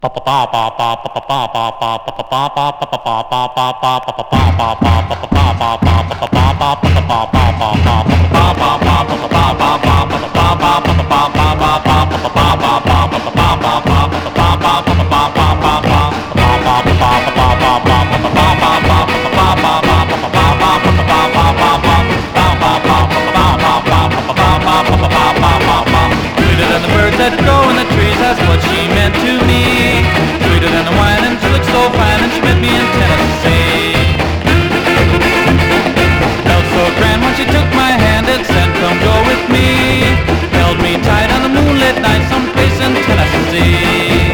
Sweeter than the birds that grow in the trees, that's what she meant to me. Sweeter than the wine, and she looked so fine, and she met me in Tennessee. Felt so grand when she took my hand and said, come go with me. Held me tight on a moonlit night someplace in Tennessee.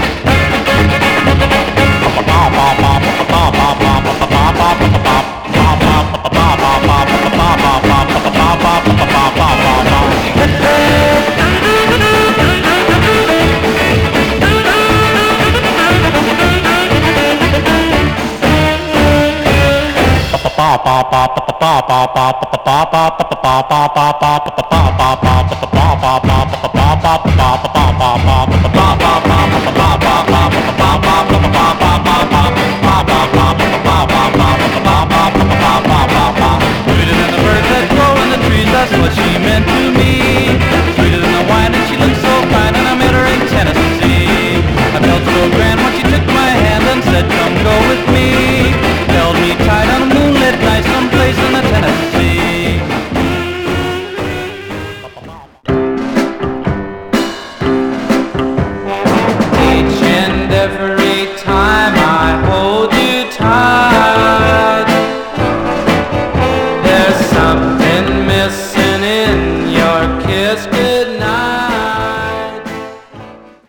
That's what she meant to me. Sweeter than the wine, and she looked so fine, and I met her in Tennessee. I felt so grand when she took my hand and said, come go with me. Held me tight on a moonlit night someplace in the Tennessee. Each and every